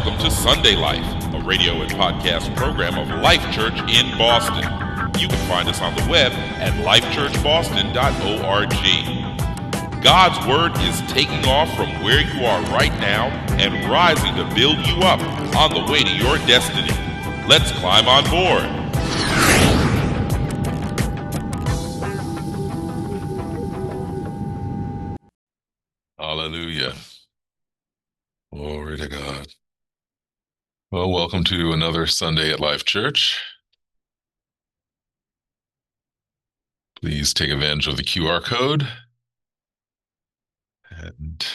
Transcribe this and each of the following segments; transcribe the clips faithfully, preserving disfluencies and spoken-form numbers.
Welcome to Sunday Life, a radio and podcast program of Life Church in Boston. You can find us on the web at life church boston dot org. God's Word is taking off from where you are right now and rising to build you up on the way to your destiny. Let's climb on board. Hallelujah. Glory to God. Well, welcome to another Sunday at Life Church. Please take advantage of the Q R code. And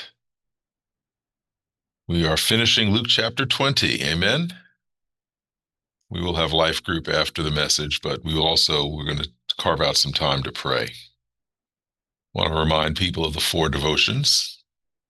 we are finishing Luke chapter twenty. Amen. We will have life group after the message, but we will also, we're going to carve out some time to pray. I want to remind people of the four devotions.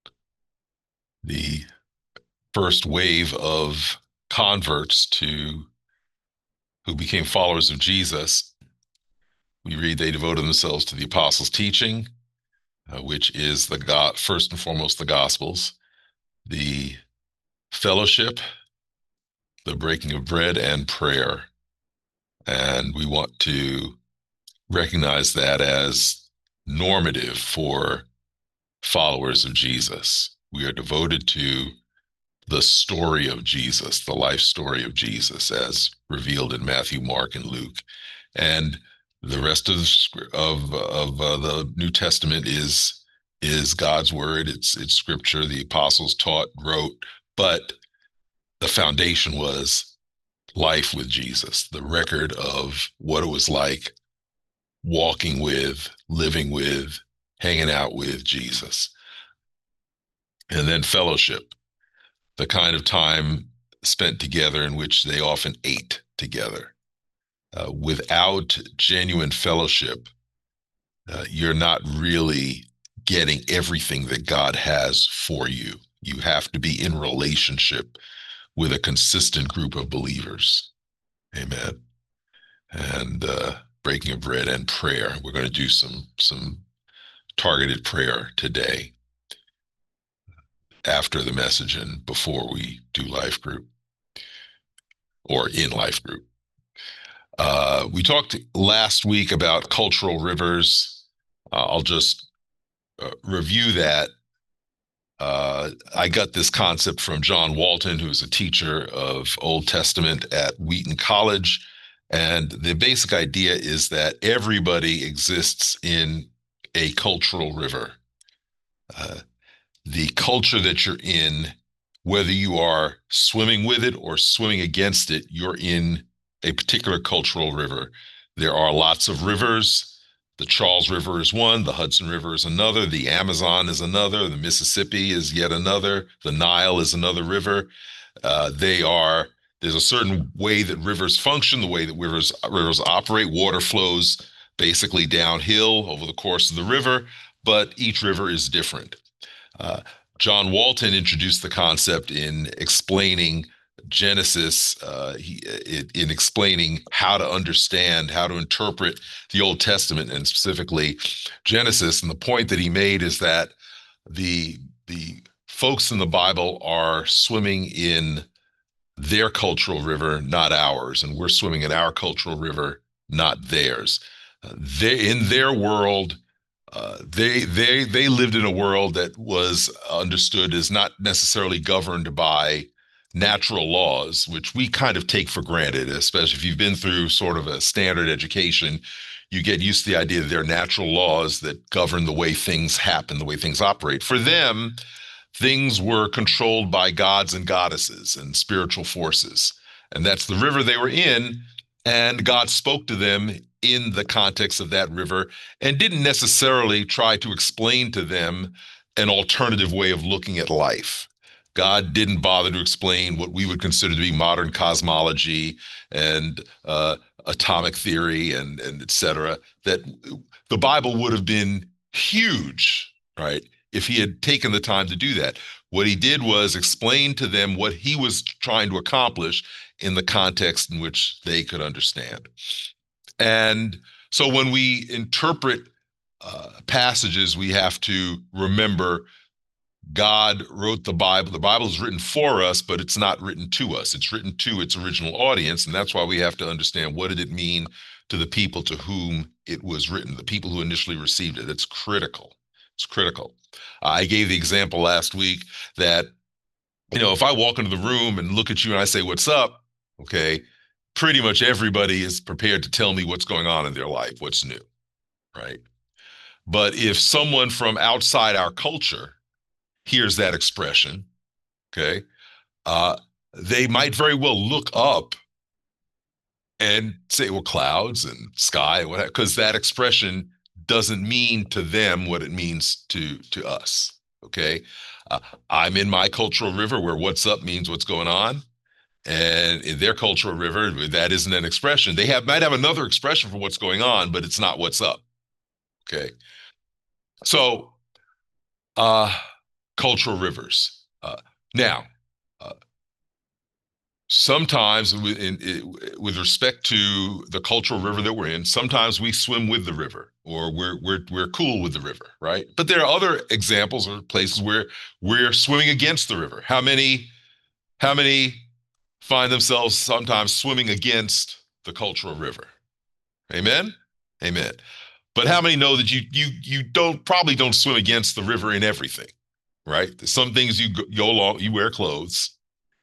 The first wave of converts to who became followers of Jesus, we read they devoted themselves to the apostles' teaching, uh, which is the God, first and foremost the Gospels, the fellowship, the breaking of bread, and prayer. And we want to recognize that as normative for followers of Jesus. We are devoted to the story of Jesus, the life story of Jesus, as revealed in Matthew, Mark, and Luke. And the rest of the, of, of uh, the New Testament is, is God's word. It's, it's scripture the apostles taught, wrote, but the foundation was life with Jesus, the record of what it was like walking with, living with, hanging out with Jesus. And then fellowship, the kind of time spent together in which they often ate together. Uh, without genuine fellowship, uh, you're not really getting everything that God has for you. You have to be in relationship with a consistent group of believers. Amen. And uh, breaking of bread and prayer. We're going to do some, some targeted prayer today after the message and before we do life group or in life group. Uh, we talked last week about cultural rivers. Uh, I'll just uh, review that. Uh, I got this concept from John Walton, who's a teacher of Old Testament at Wheaton College. And the basic idea is that everybody exists in a cultural river. Uh, the culture that you're in, whether you are swimming with it or swimming against it, you're in a particular cultural river. There are lots of rivers. The Charles River is one, the Hudson River is another, the Amazon is another, the Mississippi is yet another, the Nile is another river. Uh, they are, there's a certain way that rivers function, the way that rivers, rivers operate. Water flows basically downhill over the course of the river, but each river is different. Uh, John Walton introduced the concept in explaining Genesis, uh, he, it, in explaining how to understand, how to interpret the Old Testament, and specifically Genesis. And the point that he made is that the, the folks in the Bible are swimming in their cultural river, not ours, and we're swimming in our cultural river, not theirs. Uh, they, in their world, Uh, they they they lived in a world that was understood as not necessarily governed by natural laws, which we kind of take for granted, especially if you've been through sort of a standard education. You get used to the idea that there are natural laws that govern the way things happen, the way things operate. For them, things were controlled by gods and goddesses and spiritual forces. And that's the river they were in. And God spoke to them in the context of that river and didn't necessarily try to explain to them an alternative way of looking at life. God didn't bother to explain what we would consider to be modern cosmology and uh, atomic theory and, and et cetera, that the Bible would have been huge, right, if he had taken the time to do that. What he did was explain to them what he was trying to accomplish in the context in which they could understand. And so when we interpret uh, passages, we have to remember God wrote the Bible. The Bible is written for us, but it's not written to us. It's written to its original audience. And that's why we have to understand, what did it mean to the people to whom it was written, the people who initially received it. It's critical. It's critical. I gave the example last week that, you know, if I walk into the room and look at you and I say, "What's up?" Okay, pretty much everybody is prepared to tell me what's going on in their life, what's new, right? But if someone from outside our culture hears that expression, okay, uh, they might very well look up and say, "Well, clouds and sky," whatever, because that expression doesn't mean to them what it means to to us. Okay, uh, I'm in my cultural river where "what's up" means what's going on, and in their cultural river, that isn't an expression. They have might have another expression for what's going on, but it's not "what's up." Okay, so uh, cultural rivers. Uh, now, uh, sometimes with, in, with respect to the cultural river that we're in, sometimes we swim with the river, or we're we're we're cool with the river, right? But there are other examples or places where we're swimming against the river. How many how many find themselves sometimes swimming against the cultural river? Amen. Amen. But how many know that you you you don't probably don't swim against the river in everything, right? There's some things you go, go along, you wear clothes.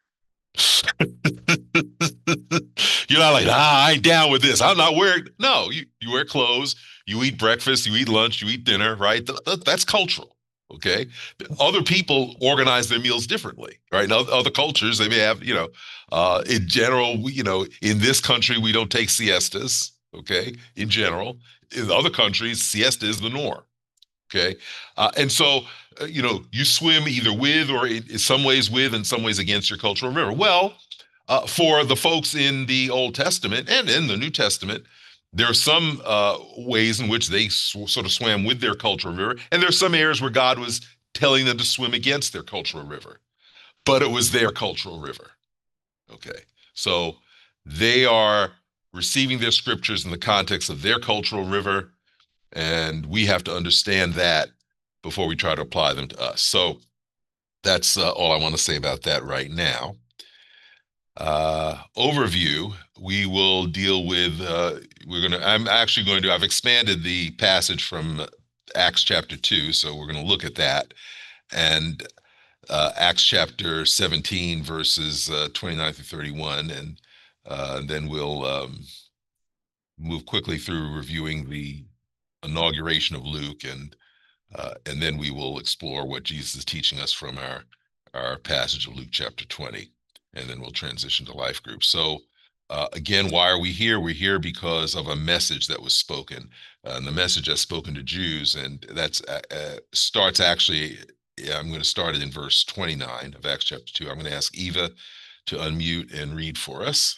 You're not like, "Ah, I ain't down with this. I'm not wearing." No, you, you wear clothes, you eat breakfast, you eat lunch, you eat dinner, right? Th- th- that's cultural. Okay. Other people organize their meals differently, right? In other cultures, they may have, you know, uh, in general, we, you know, in this country, we don't take siestas. Okay. In general, in other countries, siesta is the norm. Okay. Uh, and so, uh, you know, you swim either with, or in, in some ways with, and some ways against your cultural river. Well, uh, for the folks in the Old Testament and in the New Testament, there are some uh, ways in which they sw- sort of swam with their cultural river. And there's some areas where God was telling them to swim against their cultural river, but it was their cultural river. Okay. So they are receiving their scriptures in the context of their cultural river, and we have to understand that before we try to apply them to us. So that's uh, all I want to say about that right now. Uh, overview, we will deal with, uh, we're going to, I'm actually going to, I've expanded the passage from Acts chapter two, so we're going to look at that. And uh, Acts chapter seventeen, verses uh, twenty-nine through thirty-one. And, uh, and then we'll um, move quickly through reviewing the inauguration of Luke, and uh, and then we will explore what Jesus is teaching us from our our passage of Luke chapter twenty, and then we'll transition to life groups. So uh, again, why are we here? We're here because of a message that was spoken, uh, and the message that's spoken to Jews, and that's uh, uh, starts actually. Yeah, I'm going to start it in verse twenty-nine of Acts chapter two. I'm going to ask Eva to unmute and read for us.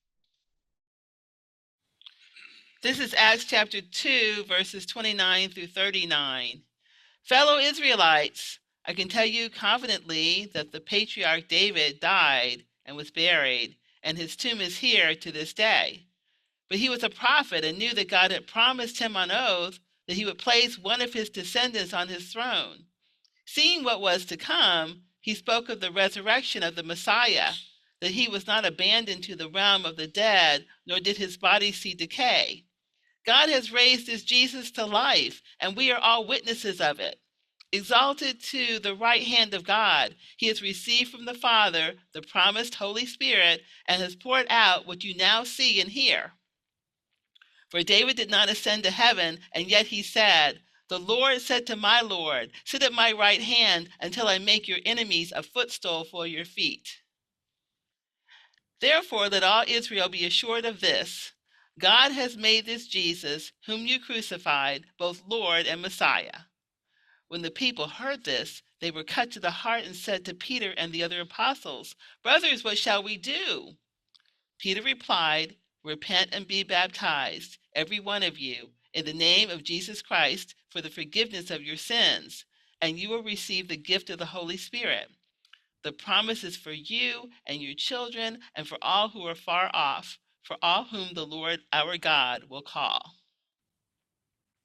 This is Acts chapter two, verses twenty-nine through thirty-nine. Fellow Israelites, I can tell you confidently that the patriarch David died and was buried, and his tomb is here to this day. But he was a prophet and knew that God had promised him on oath that he would place one of his descendants on his throne. Seeing what was to come, he spoke of the resurrection of the Messiah, that he was not abandoned to the realm of the dead, nor did his body see decay. God has raised this Jesus to life, and we are all witnesses of it. Exalted to the right hand of God, he has received from the Father the promised Holy Spirit and has poured out what you now see and hear. For David did not ascend to heaven, and yet he said, "The Lord said to my Lord, sit at my right hand until I make your enemies a footstool for your feet." Therefore, let all Israel be assured of this: God has made this Jesus, whom you crucified, both Lord and Messiah. When the people heard this, they were cut to the heart and said to Peter and the other apostles, "Brothers, what shall we do?" Peter replied, "Repent and be baptized, every one of you, in the name of Jesus Christ for the forgiveness of your sins, and you will receive the gift of the Holy Spirit. The promise is for you and your children and for all who are far off, for all whom the Lord our God will call."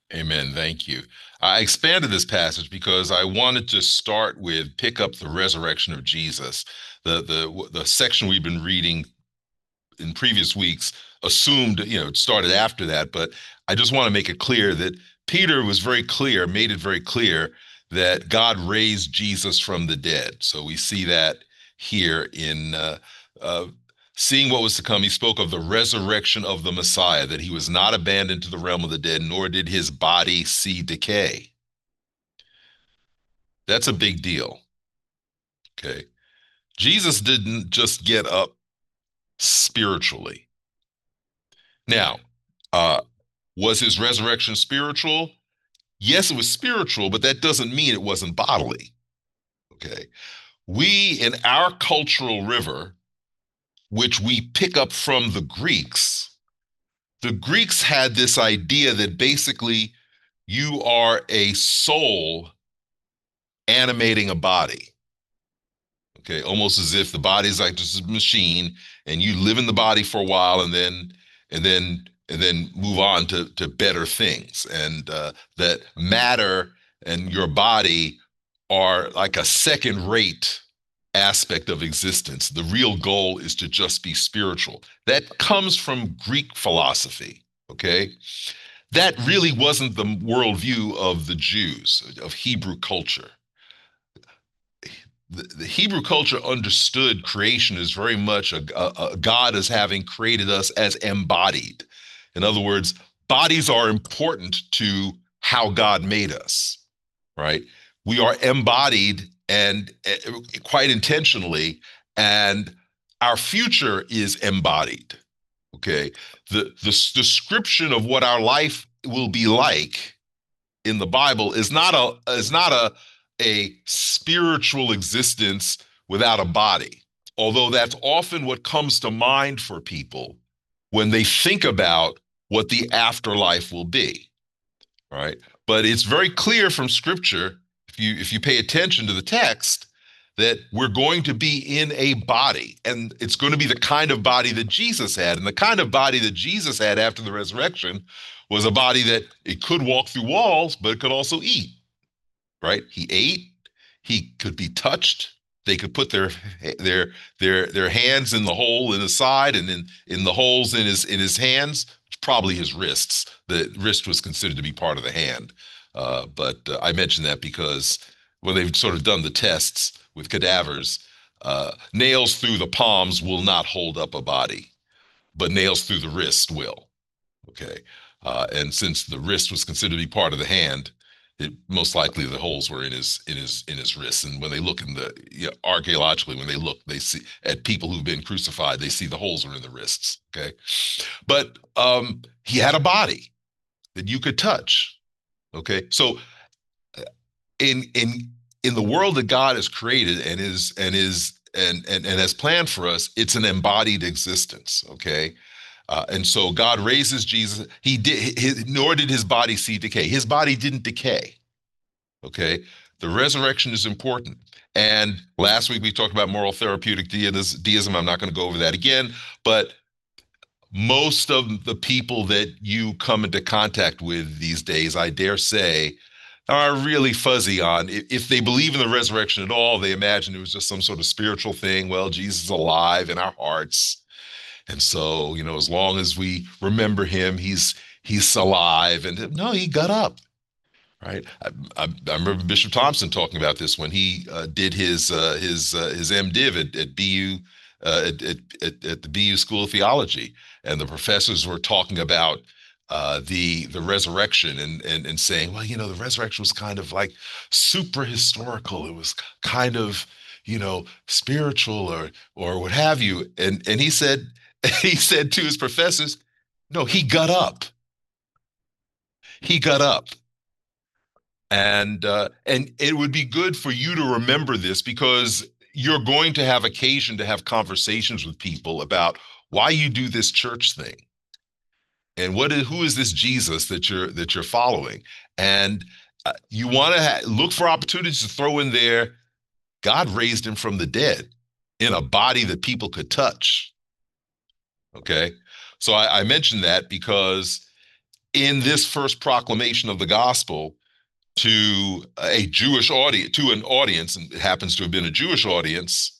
Amen. Thank you. I expanded this passage because I wanted to start with pick up the resurrection of Jesus. The the the section we've been reading in previous weeks assumed, you know, it started after that, but I just want to make it clear that Peter was very clear, made it very clear that God raised Jesus from the dead. So we see that here in uh, uh, seeing what was to come. He spoke of the resurrection of the Messiah, that he was not abandoned to the realm of the dead, nor did his body see decay. That's a big deal. Okay. Jesus didn't just get up spiritually. Now, uh, was his resurrection spiritual? Yes, it was spiritual, but that doesn't mean it wasn't bodily. Okay. We, in our cultural river, which we pick up from the Greeks, the Greeks had this idea that basically you are a soul animating a body. Okay, almost as if the body is like just a machine and you live in the body for a while and then and then and then move on to to better things, and uh, that matter and your body are like a second rate aspect of existence. The real goal is to just be spiritual. That comes from Greek philosophy. Okay, that really wasn't the worldview of the Jews, of Hebrew culture. The, the Hebrew culture understood creation as very much a, a, a God as having created us as embodied. In other words, bodies are important to how God made us, right? We are embodied, and uh, quite intentionally, and our future is embodied. Okay, the the description of what our life will be like in the Bible is not a is not a a spiritual existence without a body, although that's often what comes to mind for people when they think about what the afterlife will be, right? But it's very clear from Scripture, if you if you pay attention to the text, that we're going to be in a body, and it's going to be the kind of body that Jesus had. And the kind of body that Jesus had after the resurrection was a body that it could walk through walls, but it could also eat. Right? He ate, he could be touched. They could put their their their their hands in the hole in his side and in in the holes in his in his hands, probably his wrists. The wrist was considered to be part of the hand. Uh, but uh, I mention that because when they've sort of done the tests with cadavers, uh, nails through the palms will not hold up a body, but nails through the wrist will. Okay. Uh, and since the wrist was considered to be part of the hand, it, most likely the holes were in his in his in his wrists. And when they look in the you know, archaeologically, when they look, they see at people who've been crucified, they see the holes are in the wrists. Okay, but um, he had a body that you could touch. Okay, so in in in the world that God has created and is and is and and and has planned for us, it's an embodied existence. Okay. Uh, and so God raises Jesus. He did, his, nor did his body see decay. His body didn't decay. Okay, the resurrection is important. And last week we talked about moral therapeutic deism. I'm not going to go over that again, but most of the people that you come into contact with these days, I dare say, are really fuzzy on if they believe in the resurrection at all. They imagine it was just some sort of spiritual thing. Well, Jesus is alive in our hearts. And so, you know, as long as we remember him, he's he's alive. And no, he got up, right? I, I, I remember Bishop Thompson talking about this when he uh, did his uh, his uh, his MDiv at, at B U uh, at, at, at the B U School of Theology, and the professors were talking about uh, the the resurrection and and and saying, well, you know, the resurrection was kind of like super historical. It was kind of, you know, spiritual or or what have you. And and he said. He said to his professors, no, he got up. He got up. And uh, and it would be good for you to remember this, because you're going to have occasion to have conversations with people about why you do this church thing. And what is, who is this Jesus that you're that you're following? And uh, you want to ha- look for opportunities to throw in there, God raised him from the dead in a body that people could touch. Okay, so I, I mentioned that because in this first proclamation of the gospel to a Jewish audience, to an audience, and it happens to have been a Jewish audience,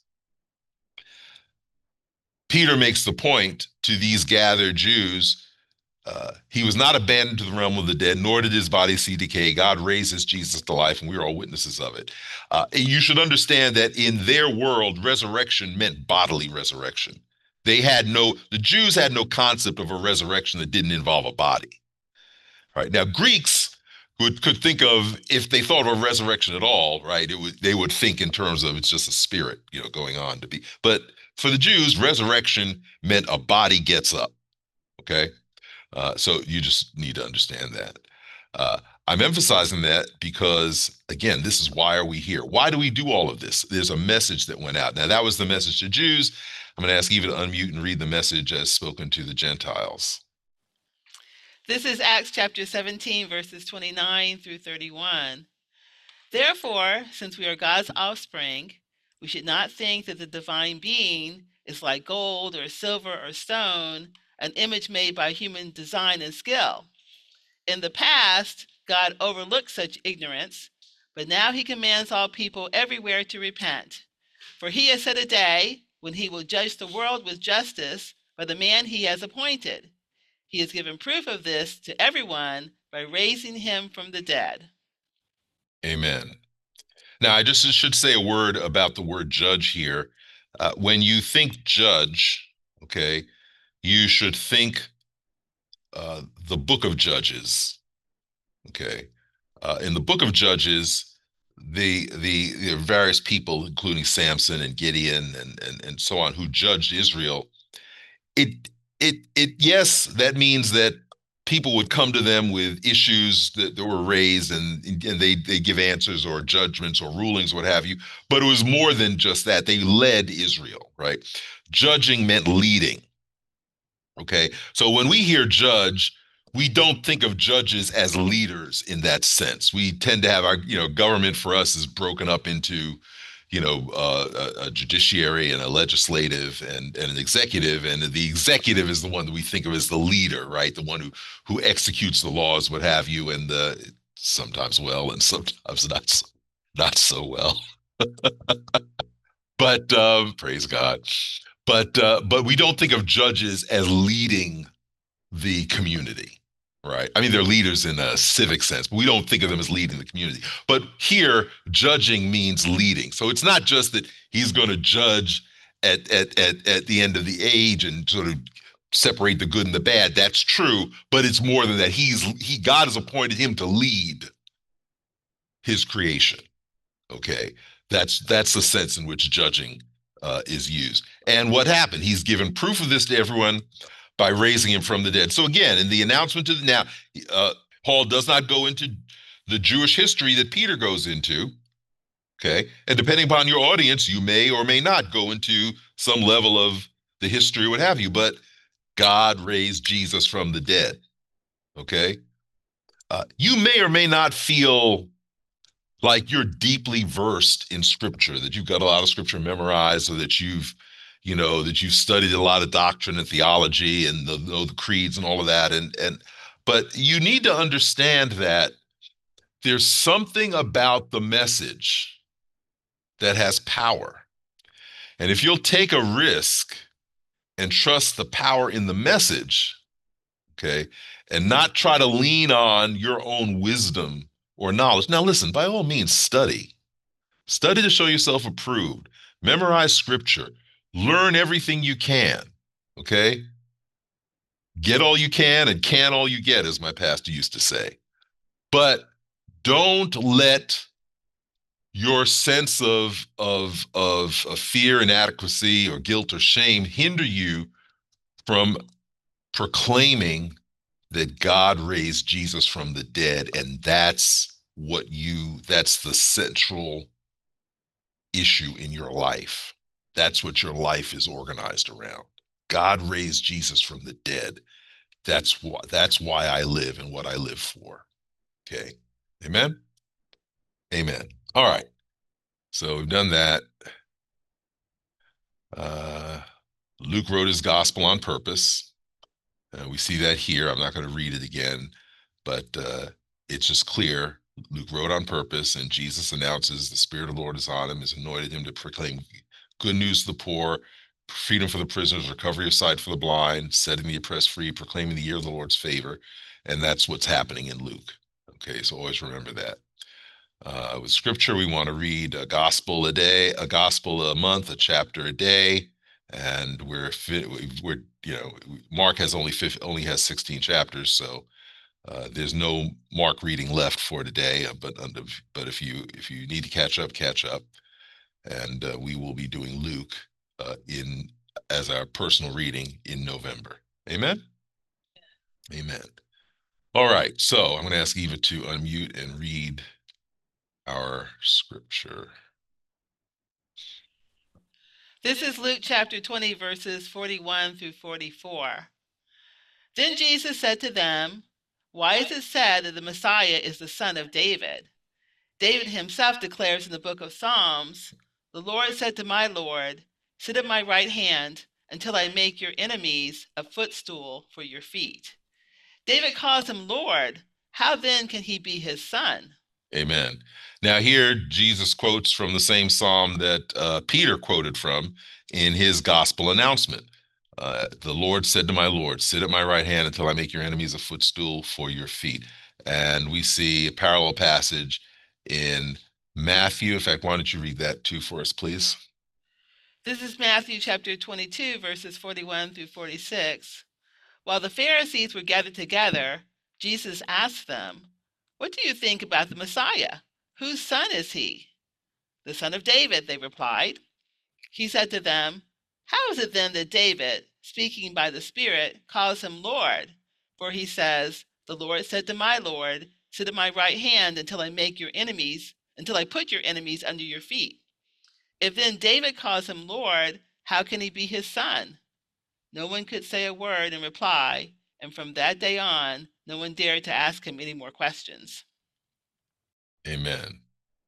Peter makes the point to these gathered Jews, uh, he was not abandoned to the realm of the dead, nor did his body see decay. God raises Jesus to life, and we are all witnesses of it. Uh, and you should understand that in their world, resurrection meant bodily resurrection. They had no, the Jews had no concept of a resurrection that didn't involve a body. Right now, Greeks would could think of, if they thought of a resurrection at all, right, it would they would think in terms of it's just a spirit, you know, going on to be. But for the Jews, resurrection meant a body gets up. Okay, uh, so you just need to understand that. Uh, I'm emphasizing that because, again, this is why are we here? Why do we do all of this? There's a message that went out. Now, that was the message to Jews. I'm going to ask Eva to unmute and read the message as spoken to the Gentiles. This is Acts chapter seventeen, verses twenty-nine through thirty-one. Therefore, since we are God's offspring, we should not think that the divine being is like gold or silver or stone, an image made by human design and skill. In the past, God overlooked such ignorance, but now he commands all people everywhere to repent. For he has set a day when he will judge the world with justice by the man he has appointed. He has given proof of this to everyone by raising him from the dead. Amen. Now, I just should say a word about the word judge here. Uh, when you think judge, okay, you should think uh, the book of Judges. Okay, uh, in the book of Judges, the, the the various people, including Samson and Gideon and and and so on, who judged Israel. It it it yes, that means that people would come to them with issues that, that were raised, and and they they give answers or judgments or rulings, what have you. But it was more than just that. They led Israel, right? Judging meant leading. Okay, so when we hear judge, we don't think of judges as leaders in that sense. We tend to have our, you know, government for us is broken up into, you know, uh, a, a judiciary and a legislative and, and an executive. And the executive is the one that we think of as the leader, right? The one who who executes the laws, what have you, and the sometimes well and sometimes not so, not so well. But um, praise God. But uh, but we don't think of judges as leading the community, right? I mean, they're leaders in a civic sense, but we don't think of them as leading the community. But here, judging means leading. So it's not just that he's going to judge at, at, at, at the end of the age and sort of separate the good and the bad. That's true, but it's more than that. He's he God has appointed him to lead his creation. Okay, that's that's the sense in which judging uh, is used. And what happened? He's given proof of this to everyone by raising him from the dead. So again, in the announcement to the now, uh, Paul does not go into the Jewish history that Peter goes into, okay? And depending upon your audience, you may or may not go into some level of the history, what have you, but God raised Jesus from the dead, okay? Uh, you may or may not feel like you're deeply versed in scripture, that you've got a lot of scripture memorized, or that you've you know, that you've studied a lot of doctrine and theology and the, the creeds and all of that. And, and, but you need to understand that there's something about the message that has power. And if you'll take a risk and trust the power in the message, okay, and not try to lean on your own wisdom or knowledge. Now, listen, by all means, study. Study to show yourself approved. Memorize scripture. Learn everything you can, okay? Get all you can and can all you get, as my pastor used to say. But don't let your sense of, of, of, of fear, inadequacy, or guilt or shame hinder you from proclaiming that God raised Jesus from the dead. And that's what you, that's the central issue in your life. That's what your life is organized around. God raised Jesus from the dead. That's why, that's why I live and what I live for. Okay. Amen? Amen. All right. So we've done that. Uh, Luke wrote his gospel on purpose. Uh, we see that here. I'm not going to read it again. but uh, it's just clear. Luke wrote on purpose, and Jesus announces the Spirit of the Lord is on him, has anointed him to proclaim good news to the poor, freedom for the prisoners, recovery of sight for the blind, setting the oppressed free, proclaiming the year of the Lord's favor. And that's what's happening in Luke. Okay, so always remember that. Uh, with scripture, we want to read a gospel a day, a gospel a month, a chapter a day, and we're we're you know Mark has only fifty, only has sixteen chapters, so uh, there's no Mark reading left for today. But but if you if you need to catch up, catch up, and uh, we will be doing Luke uh, in as our personal reading in November. Amen. Amen. All right, so I'm going to ask Eva to unmute and read our scripture. This is Luke chapter twenty, verses forty-one through forty-four. Then Jesus said to them, "Why is it said that the Messiah is the son of David? David himself declares in the book of Psalms, 'The Lord said to my Lord, sit at my right hand until I make your enemies a footstool for your feet.' David calls him Lord. How then can he be his son?" Amen. Now here, Jesus quotes from the same psalm that uh, Peter quoted from in his gospel announcement. Uh, the Lord said to my Lord, sit at my right hand until I make your enemies a footstool for your feet. And we see a parallel passage in Matthew. In fact, why don't you read that too for us, please? This is Matthew chapter twenty-two, verses forty-one through forty-six. While the Pharisees were gathered together, Jesus asked them, "What do you think about the Messiah? Whose son is he?" "The son of David," they replied. He said to them, "How is it then that David, speaking by the Spirit, calls him Lord? For he says, 'The Lord said to my Lord, sit at my right hand until I make your enemies, until I put your enemies under your feet.' If then David calls him Lord, how can he be his son?" No one could say a word in reply, and from that day on, no one dared to ask him any more questions. Amen.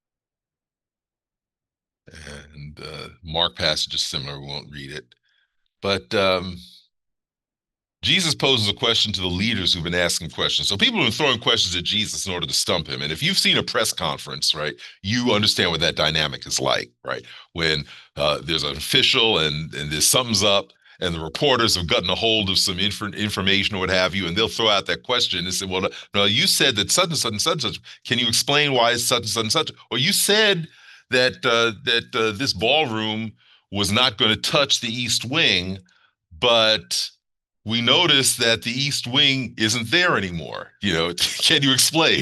And uh, Mark passage is similar. We won't read it. But um, Jesus poses a question to the leaders who've been asking questions. So people have been throwing questions at Jesus in order to stump him. And if you've seen a press conference, right, you understand what that dynamic is like, right? When uh, there's an official and, and there's something's up, and the reporters have gotten a hold of some inf- information or what have you, and they'll throw out that question and say, well, no, you said that such and such and such and such. Can you explain why it's such and such and such? Or you said that uh, that uh, this ballroom was not going to touch the East Wing, but we noticed that the East Wing isn't there anymore. You know, can you explain?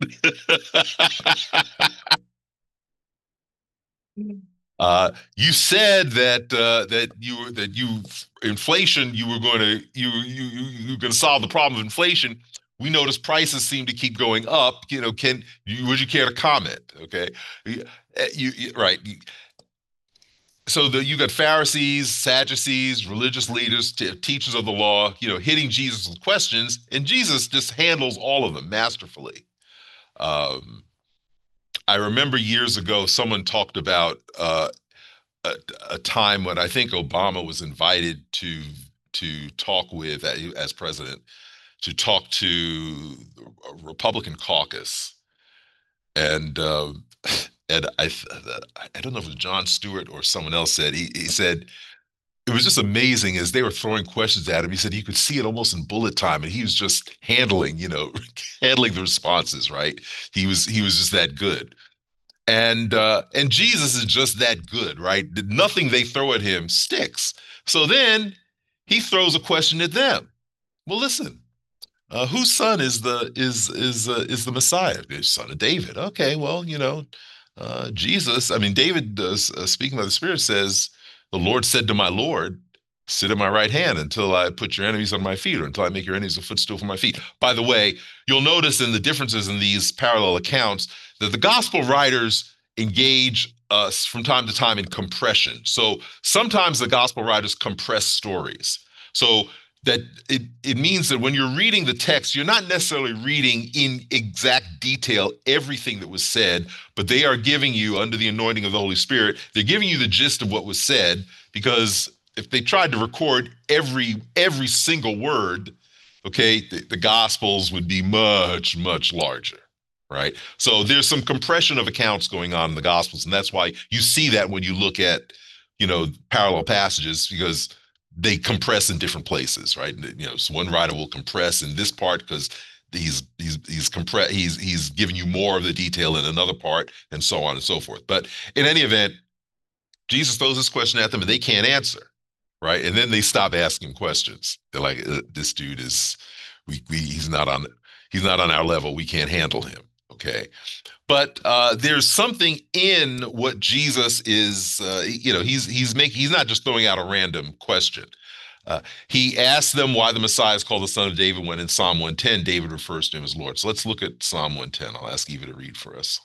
Uh, you said that uh, that you that you inflation you were going to you you you you were going to solve the problem of inflation. We noticed prices seem to keep going up. You know, can you would you care to comment? Okay, you, you right. So the, you got Pharisees, Sadducees, religious leaders, t- teachers of the law, you know, hitting Jesus with questions, and Jesus just handles all of them masterfully. Um, I remember years ago, someone talked about uh, a, a time when I think Obama was invited to to talk with, as president, to talk to a Republican caucus, and uh, and I I don't know if it was Jon Stewart or someone else said he he said it was just amazing as they were throwing questions at him. He said you could see it almost in bullet time, and he was just handling, you know, handling the responses. Right? He was he was just that good. And uh, and Jesus is just that good, right? Nothing they throw at him sticks. So then he throws a question at them. Well, listen, uh, whose son is the is is uh, is the Messiah? The son of David. Okay, well, you know, uh, Jesus. I mean, David does uh, speaking by the Spirit says, "The Lord said to my Lord, sit at my right hand until I put your enemies on my feet, or until I make your enemies a footstool for my feet." By the way, you'll notice in the differences in these parallel accounts that the gospel writers engage us from time to time in compression. So sometimes the gospel writers compress stories. So that it, it means that when you're reading the text, you're not necessarily reading in exact detail everything that was said, but they are giving you, under the anointing of the Holy Spirit, they're giving you the gist of what was said, because if they tried to record every every single word, okay, the, the Gospels would be much, much larger, right? So there's some compression of accounts going on in the Gospels, and that's why you see that when you look at, you know, parallel passages, because they compress in different places, right? You know, so one writer will compress in this part because he's he's he's compress he's he's giving you more of the detail in another part, and so on and so forth. But in any event, Jesus throws this question at them, and they can't answer, right? And then they stop asking questions. They're like, "This dude is, we we he's not on he's not on our level. We can't handle him." Okay, but uh, there's something in what Jesus is, uh, you know, he's he's making he's not just throwing out a random question. Uh, he asked them why the Messiah is called the Son of David, when in Psalm one ten, David refers to him as Lord. So let's look at Psalm one ten. I'll ask Eva to read for us.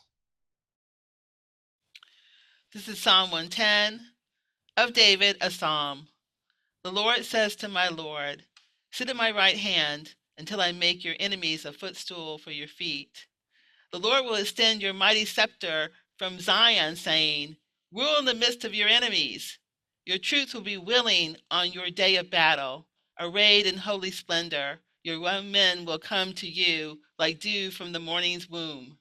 This is Psalm one ten of David, a psalm. The Lord says to my Lord, sit at my right hand until I make your enemies a footstool for your feet. The Lord will extend your mighty scepter from Zion, saying, rule in the midst of your enemies. Your troops will be willing on your day of battle. Arrayed in holy splendor, your young men will come to you like dew from the morning's womb.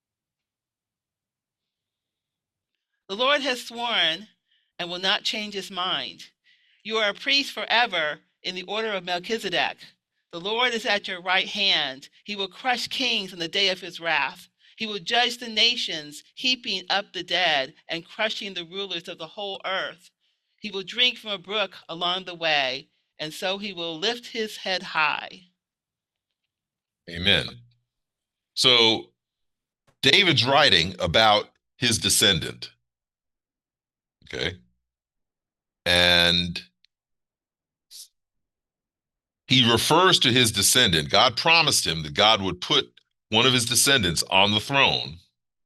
The Lord has sworn and will not change his mind. You are a priest forever in the order of Melchizedek. The Lord is at your right hand. He will crush kings in the day of his wrath. He will judge the nations, heaping up the dead and crushing the rulers of the whole earth. He will drink from a brook along the way, and so he will lift his head high. Amen. So David's writing about his descendant. Okay. And he refers to his descendant. God promised him that God would put one of his descendants on the throne.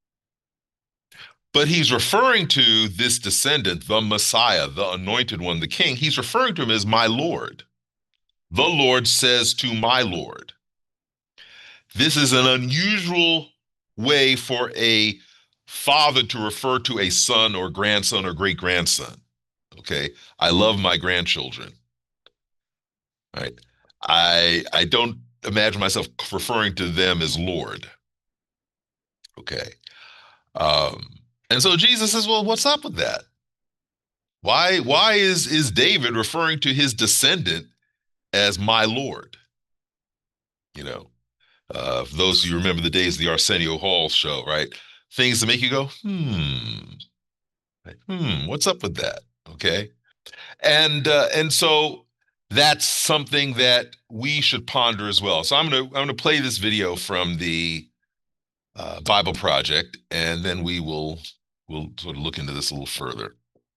But he's referring to this descendant, the Messiah, the anointed one, the king. He's referring to him as my Lord. The Lord says to my Lord. This is an unusual way for a father to refer to a son or grandson or great-grandson. Okay, I love my grandchildren. Right? I I don't imagine myself referring to them as Lord. Okay. Um, and so Jesus says, well, what's up with that? Why, why is, is David referring to his descendant as my Lord? You know, uh, for those of you who remember the days of the Arsenio Hall show, right? Things that make you go, hmm, hmm, what's up with that? Okay. And, uh, and so that's something that we should ponder as well. So I'm going to, I'm going to play this video from the uh, Bible Project, and then we will, we'll sort of look into this a little further.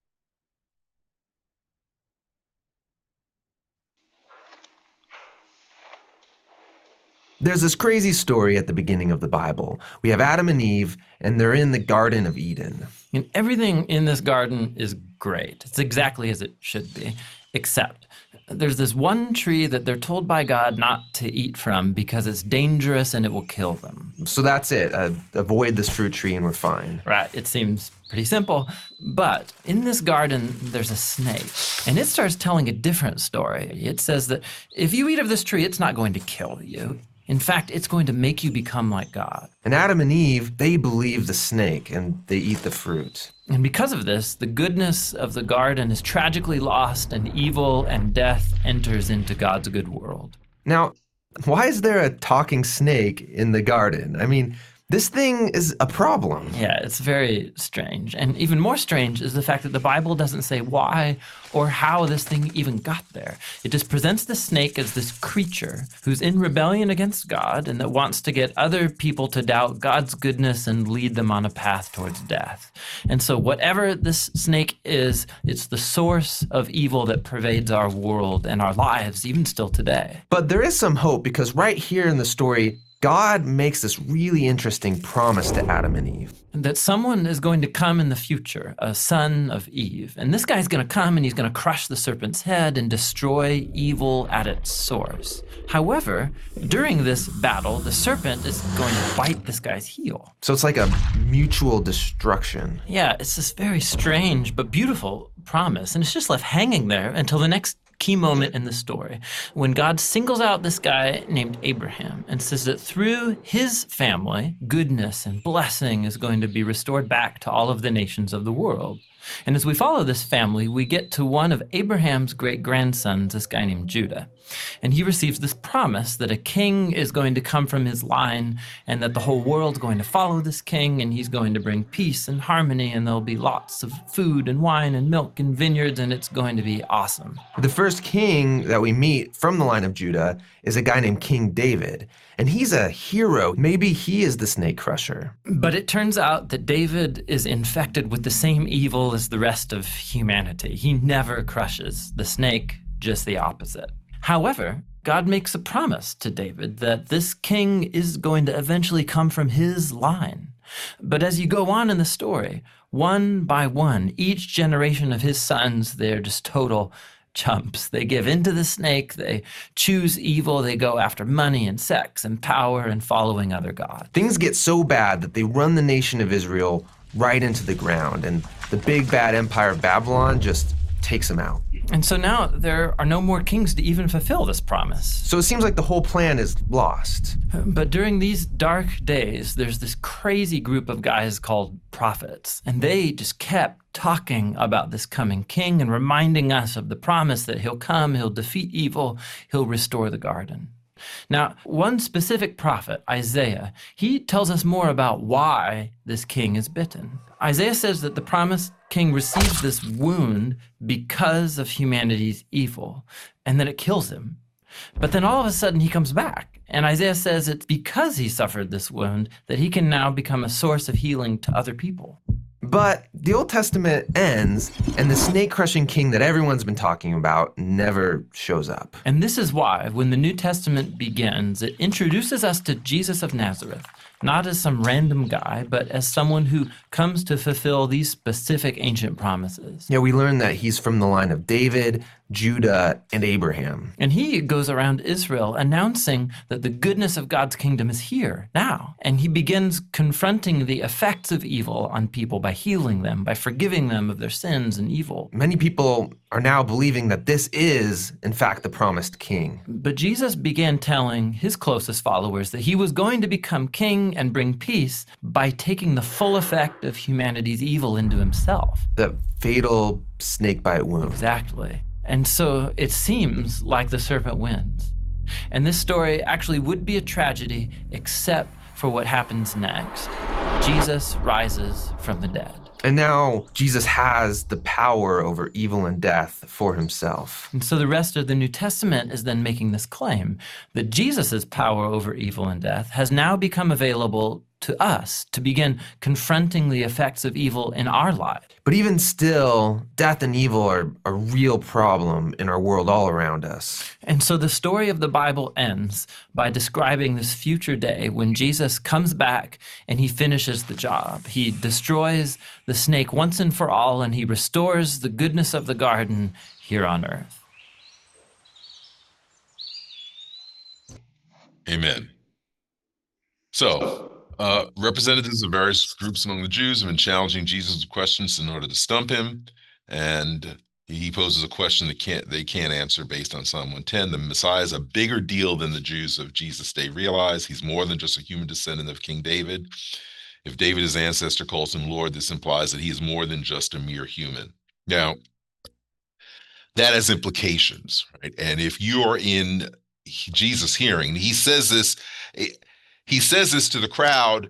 There's this crazy story at the beginning of the Bible. We have Adam and Eve, and they're in the Garden of Eden. And everything in this garden is great. It's exactly as it should be, except there's this one tree that they're told by God not to eat from because it's dangerous and it will kill them. So that's it. Uh, avoid this fruit tree and we're fine. Right. It seems pretty simple. But in this garden, there's a snake, and it starts telling a different story. It says that if you eat of this tree, it's not going to kill you. In fact, it's going to make you become like God. And Adam and Eve, they believe the snake and they eat the fruit. And because of this, the goodness of the garden is tragically lost, and evil and death enters into God's good world. Now, why is there a talking snake in the garden? I mean, this thing is a problem. Yeah, it's very strange. And even more strange is the fact that the Bible doesn't say why or how this thing even got there. It just presents the snake as this creature who's in rebellion against God and that wants to get other people to doubt God's goodness and lead them on a path towards death. And so whatever this snake is, it's the source of evil that pervades our world and our lives, even still today. But there is some hope, because right here in the story, God makes this really interesting promise to Adam and Eve. That someone is going to come in the future, a son of Eve. And this guy's going to come and he's going to crush the serpent's head and destroy evil at its source. However, during this battle, the serpent is going to bite this guy's heel. So it's like a mutual destruction. Yeah, it's this very strange but beautiful promise. And it's just left hanging there until the next key moment in the story when God singles out this guy named Abraham and says that through his family, goodness and blessing is going to be restored back to all of the nations of the world. And as we follow this family, we get to one of Abraham's great-grandsons, this guy named Judah. And he receives this promise that a king is going to come from his line and that the whole world's going to follow this king and he's going to bring peace and harmony and there'll be lots of food and wine and milk and vineyards and it's going to be awesome. The first king that we meet from the line of Judah is a guy named King David. And he's a hero. Maybe he is the snake crusher. But it turns out that David is infected with the same evil as the rest of humanity. He never crushes the snake, just the opposite. However, God makes a promise to David that this king is going to eventually come from his line. But as you go on in the story, one by one, each generation of his sons, they're just total chumps. They give in to the snake, they choose evil, they go after money and sex and power and following other gods. Things get so bad that they run the nation of Israel right into the ground, and the big bad empire of Babylon just takes them out. And so now there are no more kings to even fulfill this promise. So it seems like the whole plan is lost. But during these dark days, there's this crazy group of guys called prophets, and they just kept talking about this coming king and reminding us of the promise that he'll come, he'll defeat evil, he'll restore the garden. Now, one specific prophet, Isaiah, he tells us more about why this king is bitten. Isaiah says that the promised king receives this wound because of humanity's evil, and that it kills him. But then all of a sudden he comes back, and Isaiah says it's because he suffered this wound that he can now become a source of healing to other people. But the Old Testament ends, and the snake-crushing king that everyone's been talking about never shows up. And this is why, when the New Testament begins, it introduces us to Jesus of Nazareth, not as some random guy, but as someone who comes to fulfill these specific ancient promises. Yeah, we learn that he's from the line of David, Judah, and Abraham. And he goes around Israel announcing that the goodness of God's kingdom is here, now. And he begins confronting the effects of evil on people by healing them, by forgiving them of their sins and evil. Many people are now believing that this is, in fact, the promised king. But Jesus began telling his closest followers that he was going to become king and bring peace by taking the full effect of humanity's evil into himself. The fatal snakebite wound. Exactly. And so it seems like the serpent wins. And this story actually would be a tragedy except for what happens next. Jesus rises from the dead. And now Jesus has the power over evil and death for himself. And so the rest of the New Testament is then making this claim that Jesus' power over evil and death has now become available to us to begin confronting the effects of evil in our lives. But even still, death and evil are a real problem in our world all around us. And so the story of the Bible ends by describing this future day when Jesus comes back and he finishes the job. He destroys the snake once and for all, and he restores the goodness of the garden here on earth. Amen. So, Uh, representatives of various groups among the Jews have been challenging Jesus with questions in order to stump him, and he poses a question that can't they can't answer based on Psalm one ten. The Messiah is a bigger deal than the Jews of Jesus' day realize. He's more than just a human descendant of King David. If David, his ancestor, calls him Lord, this implies that he is more than just a mere human. Now, that has implications, right? And if you're in Jesus' hearing, he says this. It, He says this to the crowd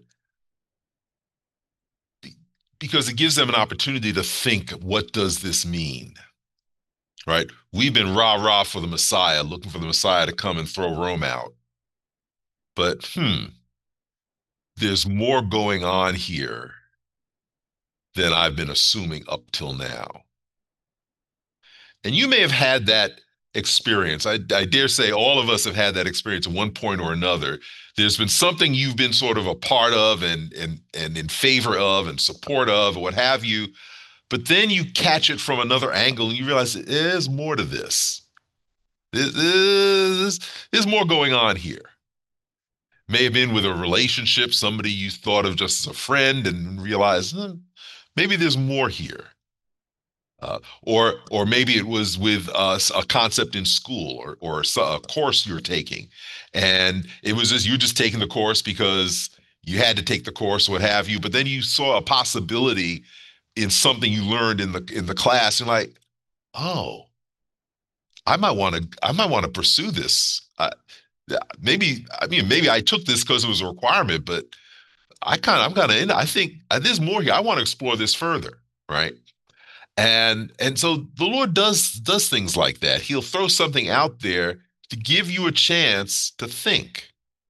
because it gives them an opportunity to think, what does this mean? Right? We've been rah-rah for the Messiah, looking for the Messiah to come and throw Rome out. But, hmm, there's more going on here than I've been assuming up till now. And you may have had that experience. I, I dare say all of us have had that experience at one point or another. There's been something you've been sort of a part of and and and in favor of and support of, or what have you, but then you catch it from another angle and you realize there's more to this. There's, there's more going on here. May have been with a relationship, somebody you thought of just as a friend, and realize hmm, maybe there's more here. Uh, or or maybe it was with uh, a concept in school or or a course you're taking, and it was just you just taking the course because you had to take the course, what have you. But then you saw a possibility in something you learned in the in the class, and like, oh, I might want to I might want to pursue this. Uh, maybe I mean maybe I took this because it was a requirement, but I kind of I'm kind of in. I think uh, there's more here. I want to explore this further, right? And and so the Lord does does things like that. He'll throw something out there to give you a chance to think.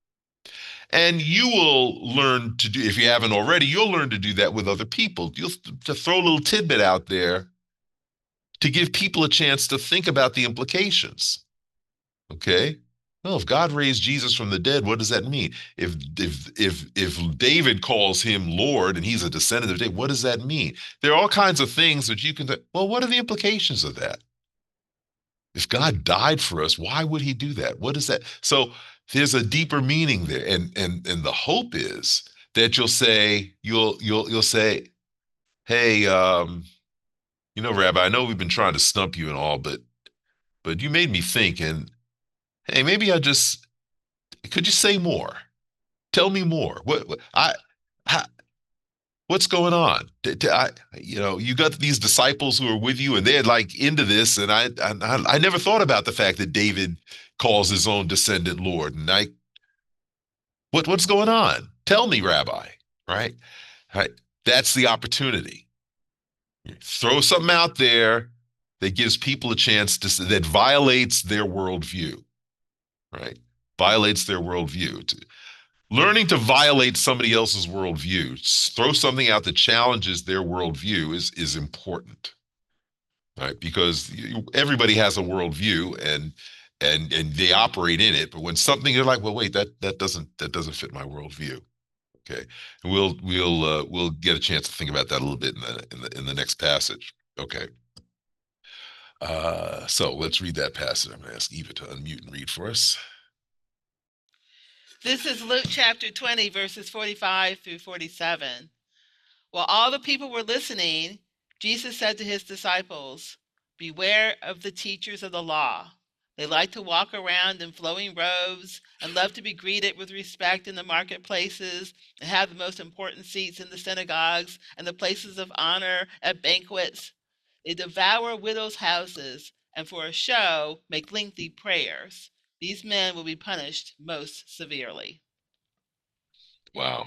And you will learn to do, if you haven't already, you'll learn to do that with other people. You'll to throw a little tidbit out there to give people a chance to think about the implications. Okay? Well, if God raised Jesus from the dead, what does that mean? If if if if David calls him Lord and he's a descendant of David, what does that mean? There are all kinds of things that you can think, well, what are the implications of that? If God died for us, why would he do that? What is that? So there's a deeper meaning there. And and and the hope is that you'll say, you'll you'll you'll say, hey, um, you know, Rabbi, I know we've been trying to stump you and all, but but you made me think, and hey, maybe I just, could you say more? Tell me more. What, what I, I, what's going on? D- d- I, you know, you got these disciples who are with you, and they're like into this, and I, I, I never thought about the fact that David calls his own descendant Lord. And I, what, what's going on? Tell me, Rabbi. Right? Right. That's the opportunity. Throw something out there that gives people a chance to, that violates their worldview. Right? Violates their worldview. Learning to violate somebody else's worldview, throw something out that challenges their worldview is is important, right? Because you, everybody has a worldview and and and they operate in it. But when something you're like, well, wait, that that doesn't that doesn't fit my worldview. Okay, and we'll we'll uh, we'll get a chance to think about that a little bit in the in the in the next passage. Okay. Uh, so let's read that passage. I'm going to ask Eva to unmute and read for us. This is Luke chapter twenty, verses forty-five through forty-seven. While all the people were listening, Jesus said to his disciples, "Beware of the teachers of the law. They like to walk around in flowing robes and love to be greeted with respect in the marketplaces and have the most important seats in the synagogues and the places of honor at banquets. They devour widows' houses and for a show make lengthy prayers. These men will be punished most severely." Wow.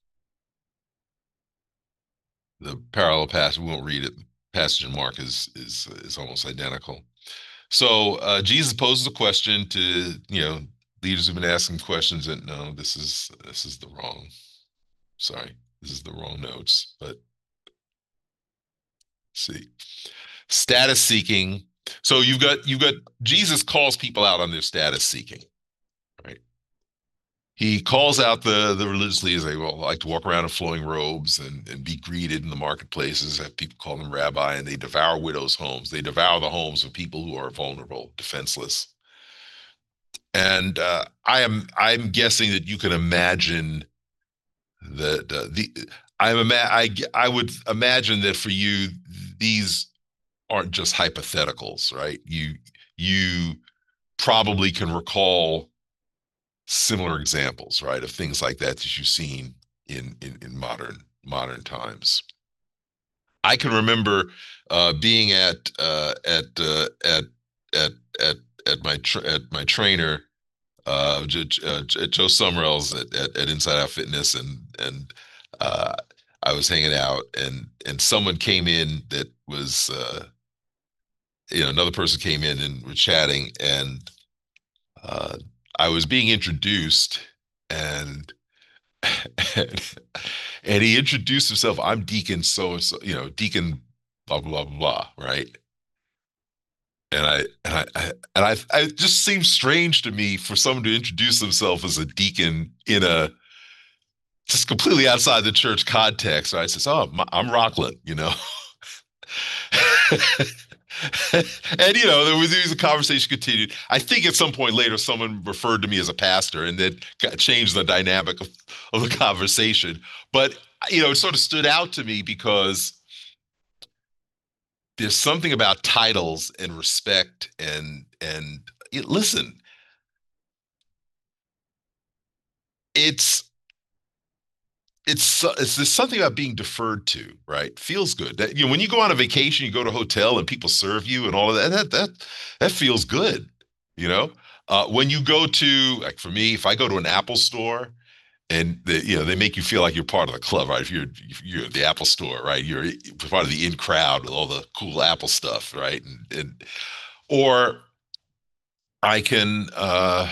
The parallel passage, we won't read it. The passage in Mark is is is almost identical. So uh, Jesus poses a question to, you know, leaders who've been asking questions that no, this is this is the wrong. Sorry, this is the wrong notes. But let's see, status seeking. So you've got you've got Jesus calls people out on their status seeking, right? He calls out the the religious leaders. They will like to walk around in flowing robes and, and be greeted in the marketplaces. Have people call them rabbi, and they devour widows' homes. They devour the homes of people who are vulnerable, defenseless. And uh, I am I'm guessing that you can imagine that uh, the I'm ima- I I would imagine that for you these aren't just hypotheticals, right? You you probably can recall similar examples, right, of things like that that you've seen in in, in modern modern times. I can remember uh, being at uh, at uh, at at at at my tra- at my trainer, uh, J- uh, J- Joe Summerells at, at, at Inside Out Fitness, and and uh, I was hanging out, and and someone came in that was uh, you know another person came in and we're chatting, and uh, I was being introduced, and, and and he introduced himself. I'm Deacon so so, you know, Deacon blah blah blah blah, right? And I and I, I and I, I it just seems strange to me for someone to introduce themselves as a deacon in a just completely outside the church context. So I says, "Oh, I'm Rockland," you know. And you know, there was, there was a conversation continued. I think at some point later, someone referred to me as a pastor, and that changed the dynamic of, of the conversation. But you know, it sort of stood out to me because there's something about titles and respect and and it, listen, it's it's it's there's something about being deferred to, right? Feels good. That, you know, when you go on a vacation, you go to a hotel and people serve you and all of that. That that that feels good, you know. Uh, when you go to, like for me, if I go to an Apple store and the, you know, they make you feel like you're part of the club, right? If you're if you're at the Apple store, right? You're part of the in crowd with all the cool Apple stuff, right? And, and or I can uh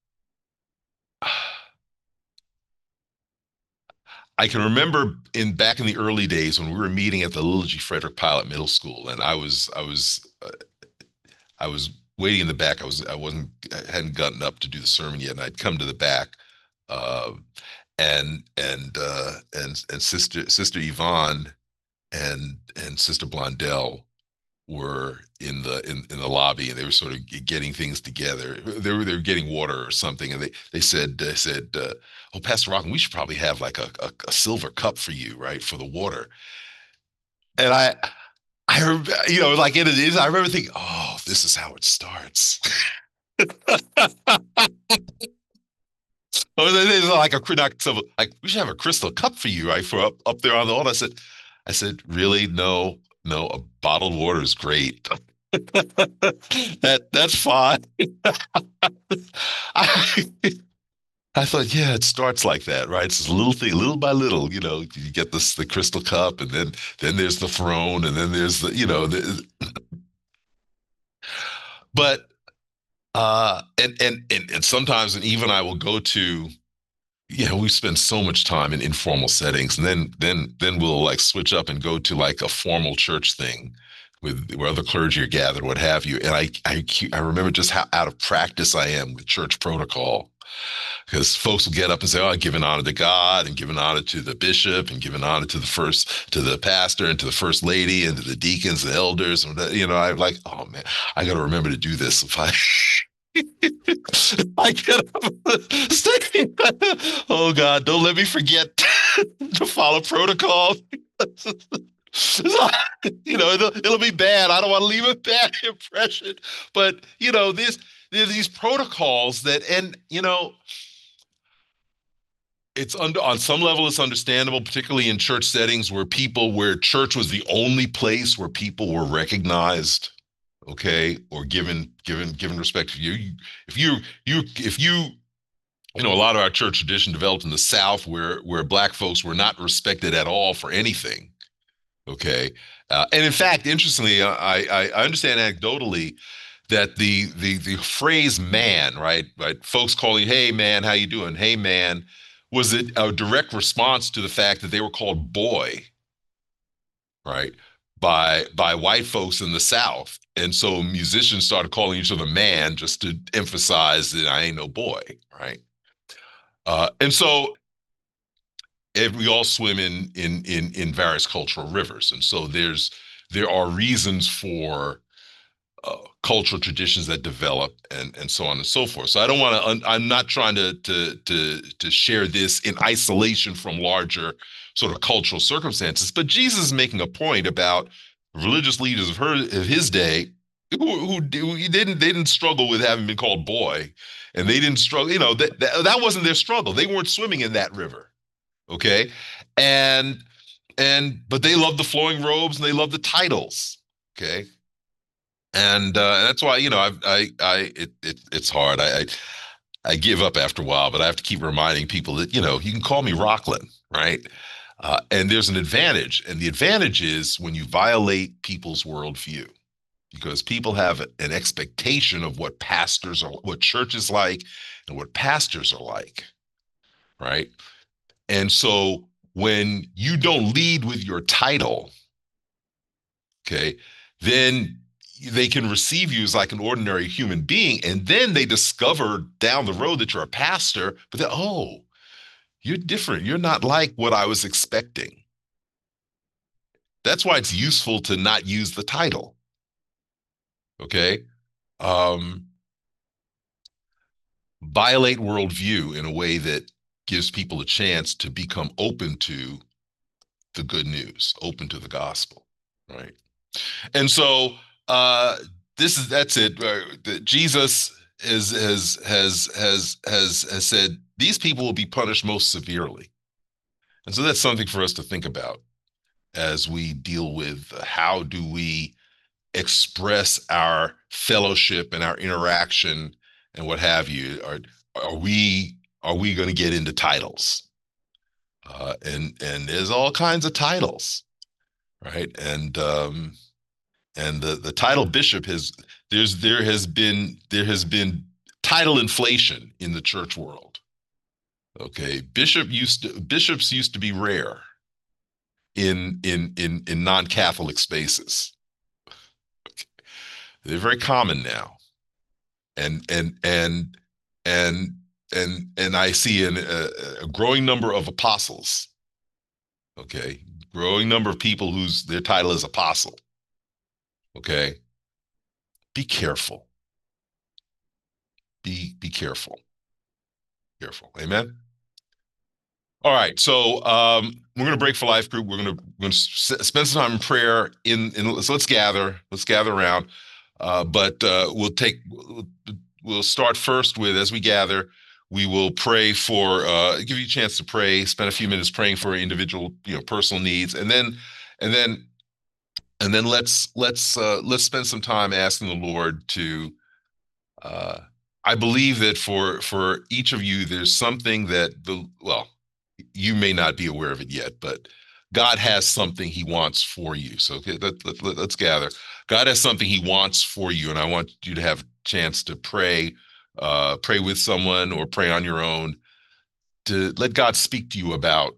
I can remember in back in the early days when we were meeting at the Little G. Frederick Pilot Middle School, and I was I was uh, I was waiting in the back. I was I wasn't I hadn't gotten up to do the sermon yet, and I'd come to the back, uh, and and uh, and and sister sister Yvonne and and sister Blondell were in the in, in the lobby, and they were sort of getting things together. They were they were getting water or something, and they they said they said, uh, "Oh, Pastor Rockin, we should probably have like a, a a silver cup for you, right, for the water." And I I you know like it is. I remember thinking, "Oh, this is how it starts." Oh, there's like a like we should have a crystal cup for you, right, for up up there on the altar. I said, I said, really? No, no, a bottled water is great. that that's fine. I, I thought, yeah, it starts like that, right? It's this little thing, little by little, you know, you get this the crystal cup, and then then there's the throne, and then there's the, you know, the, but uh, and and and and sometimes, and even I will go to, you know, we spend so much time in informal settings, and then then then we'll like switch up and go to like a formal church thing with where other clergy are gathered, what have you. And I I I remember just how out of practice I am with church protocol, because folks will get up and say, "Oh, I'm giving honor to God and giving honor to the bishop and giving honor to the first to the pastor and to the first lady and to the deacons and elders." And you know, I'm like, "Oh man, I got to remember to do this if I." I get up. Oh God, don't let me forget to follow protocol. You know, it'll, it'll be bad. I don't want to leave a bad impression. But you know, there's there's these protocols that, and you know, it's under on some level it's understandable, particularly in church settings where people where church was the only place where people were recognized, okay, or given given given respect to you. If you you if you you know, a lot of our church tradition developed in the South where where Black folks were not respected at all for anything. Okay, uh, and in fact, interestingly, I, I I understand anecdotally that the the the phrase "man," right, right, folks calling, "Hey man, how you doing? Hey man," was a, a direct response to the fact that they were called "boy," right, by by white folks in the South. And so musicians started calling each other "man" just to emphasize that I ain't no boy, right? Uh, and so if we all swim in in in in various cultural rivers, and so there's there are reasons for uh, cultural traditions that develop, and and so on and so forth. So I don't want to. I'm not trying to to to to share this in isolation from larger sort of cultural circumstances. But Jesus is making a point about religious leaders of, her, of his day who, who, who didn't they didn't struggle with having been called boy, and they didn't struggle. You know that that, that wasn't their struggle. They weren't swimming in that river. Okay, and and but they love the flowing robes and they love the titles. Okay, and uh, that's why you know I I I it, it it's hard. I, I I give up after a while, but I have to keep reminding people that you know you can call me Rockland, right? Uh, and there's an advantage, and the advantage is when you violate people's worldview, because people have an expectation of what pastors are, what church is like, and what pastors are like, right? And so when you don't lead with your title, okay, then they can receive you as like an ordinary human being. And then they discover down the road that you're a pastor, but then, oh, you're different. You're not like what I was expecting. That's why it's useful to not use the title. Okay. Um, violate worldview in a way that gives people a chance to become open to the good news, open to the gospel, right? And so uh, this is that's it. Uh, the, Jesus is, has has has has has said these people will be punished most severely, and so that's something for us to think about as we deal with how do we express our fellowship and our interaction and what have you. Are are we are we going to get into titles? Uh, and and there's all kinds of titles, right? And um, and the the title bishop has there's there has been there has been title inflation in the church world. Okay, bishop used to bishops used to be rare in in in in non-Catholic spaces. Okay. They're very common now, and and and and and and I see an, a, a growing number of apostles. Okay, growing number of people whose their title is apostle. Okay, be careful. Be be careful. Careful. Amen. All right, so um, we're going to break for life group. We're going to we're going to spend some time in prayer. In, in so let's gather. Let's gather around. Uh, but uh, we'll take we'll, we'll start first with as we gather. We will pray for uh, give you a chance to pray. Spend a few minutes praying for individual, you know, personal needs, and then and then and then let's let's uh, let's spend some time asking the Lord to. Uh, I believe that for for each of you, there's something that the well. You may not be aware of it yet, but God has something he wants for you. So okay, let, let, let, let's gather. God has something he wants for you, and I want you to have a chance to pray, uh, pray with someone or pray on your own to let God speak to you about,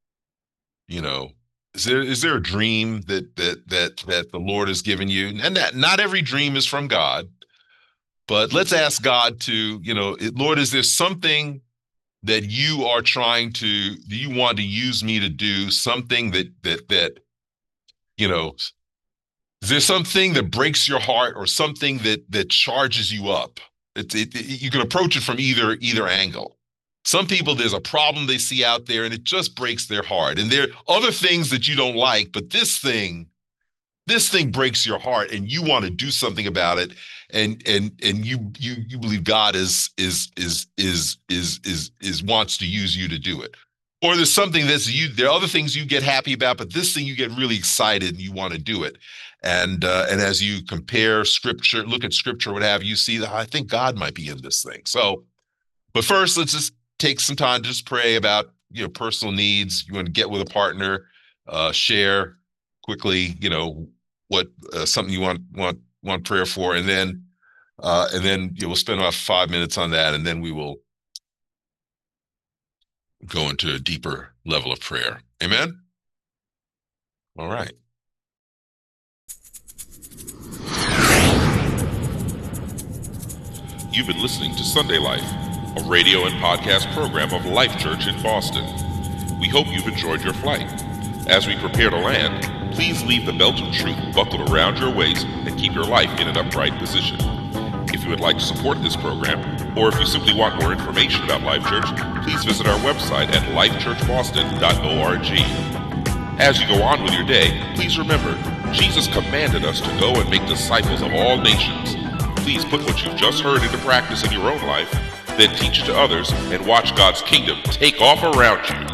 you know, is there is there a dream that that that that the Lord has given you? And that not every dream is from God, but let's ask God to, you know, Lord, is there something that you are trying to, do you want to use me to do something that, that, that, you know, is there something that breaks your heart or something that, that charges you up? It, it, it, you can approach it from either, either angle. Some people, there's a problem they see out there and it just breaks their heart. And there are other things that you don't like, but this thing, this thing breaks your heart and you want to do something about it. And and and you you you believe God is is is is is is is wants to use you to do it, or there's something that's you. There are other things you get happy about, but this thing you get really excited and you want to do it. And uh, and as you compare scripture, look at scripture, what have you, see that I think God might be in this thing. So, but first, let's just take some time to just pray about you know personal needs. You want to get with a partner, uh, share quickly, you know what uh, something you want want. want prayer for, and then uh, and then you know, we'll spend about five minutes on that, and then we will go into a deeper level of prayer. Amen? All right. You've been listening to Sunday Life, a radio and podcast program of Life Church in Boston. We hope you've enjoyed your flight. As we prepare to land, please leave the belt of truth buckled around your waist and keep your life in an upright position. If you would like to support this program, or if you simply want more information about Life Church, please visit our website at life church boston dot org. As you go on with your day, please remember, Jesus commanded us to go and make disciples of all nations. Please put what you've just heard into practice in your own life, then teach it to others, and watch God's kingdom take off around you.